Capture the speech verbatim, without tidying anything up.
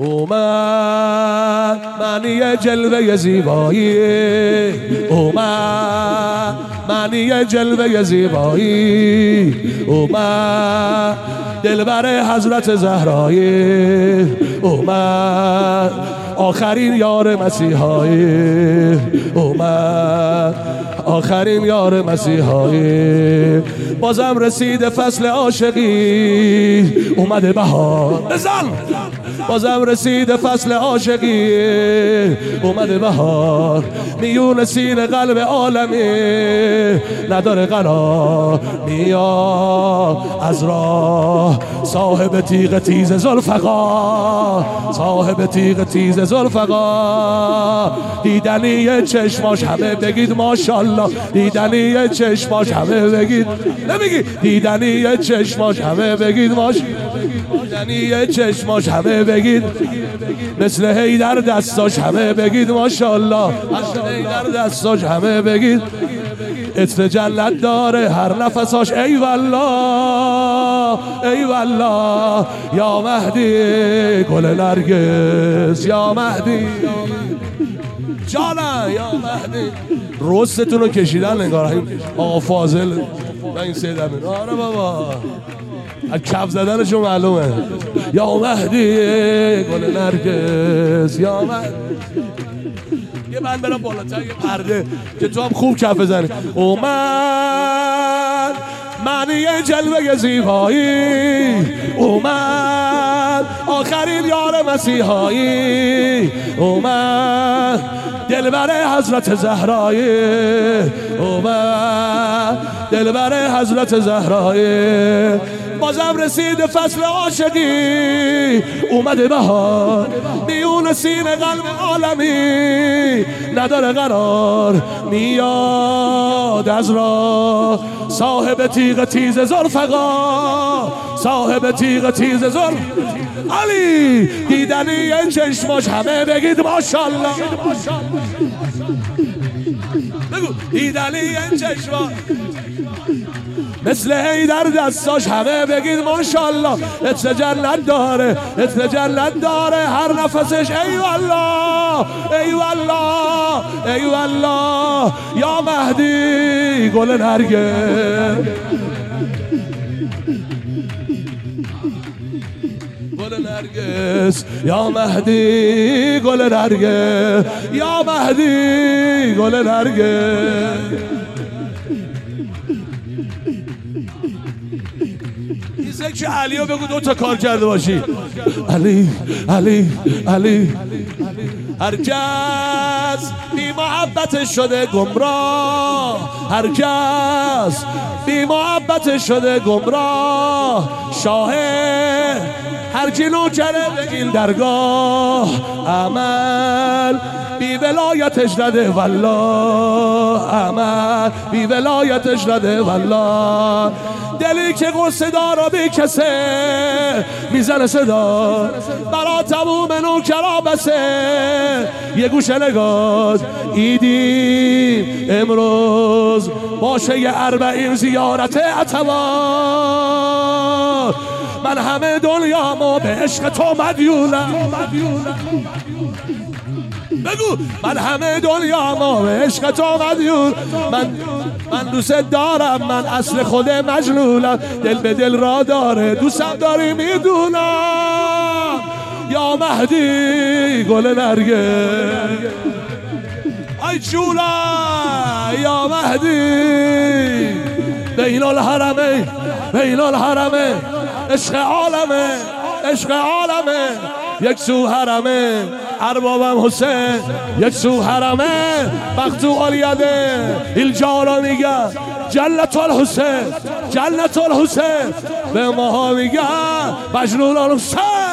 اومد معنی جلوه زیبایی، اومد معنی جلوه زیبایی، اومد دلبر حضرت زهرایی، اومد آخرین یار مسیحایی، اومد آخرین یار مسیحایی. بازم رسید فصل عاشقی، اومده بهار بزن. بازم رسید فصل عاشقی، اومده بهار. میون سین قلب عالمی نداره قرار، میاد از راه صاحب تیغ تیز ذوالفقار، صاحب تیغ تیز ذوالفقار. دیدنی چشماش همه بگید ماشاءالله، دیدنی چشماش همه بگید، نمیگی دیدنی چشماش همه بگید ماشاءالله، دیدنی چشماش همه بگید، مثل حیدر دستاش همه بگید ماشاءالله، مثل حیدر دستاش همه بگید. عطر جنت داره هر نفساش، ای والله ای والله. یا مهدی گل نرگس، یا مهدی جانم، یا مهدی. رستتون رو کشیدن نگاه آقا فاضل و این سیدمین. آره بابا از کف زدنشون معلومه. یا مهدی گل نرگس، یا مهدی. یه من برم بالاتر یه پرده که تو هم خوب کف بزنی. اومد معنی جلوه زیبایی، اومد آخرین یار مسیحایی، اومد دلبر حضرت زهرایی، اومد دلبر حضرت زهرایی. بازم رسید فصل عاشقی، اومده بهار. میون سین قلب عالمی نداره قرار، میاد از راه صاحب تیغ تیز ذوالفقار، صاحب تیغ تیز ذوالفقار. علی دیدنی چشماش همه بگید ماشاءالله، بگو دیدنی چشماش مثل حیدر دستاش همه بگید ماشاءالله. عطر جنت داره، عطر جنت داره هر نفسش، ای والله ای والله ای والله. یا مهدی گل نرگس، گل نرگس. یا مهدی گل نرگس، یا مهدی گل نرگس. این که علیو بگو دو تا کار کرده باشی. علی علی علی. هر کس بی محبت شده گمراه، هر کس بی محبت شده گمراه. شاه هر کی نوکره بگین درگاه، عمل بی ولایتش نده والله، عمل بی ولایتش نده والله. دلی که قصه دارا بی کسه میزنه صدا، برا تموم نوکرا بسه. یه گوشه نگاه ایدیم امروز باشه یه اربعین زیارت اعتبار. من همه دنیامو به عشق تو مدیونم، بگو من همه دنیامو به عشق تو مدیون. من من دوست دارم، من اصل خود مجنونم، دل به دل را داره دوستم داری میدونم. یا مهدی گل نرگس، ای جولا یا مهدی. بین الحرمین بین الحرمین، عشق عالمه عشق عالمه. یک سو حرمه اربابم حسین، یک سو حرمه بختو آلیده الجارا میگن جلت الحسین جلت الحسین. به ماها میگن مجنون الحسین.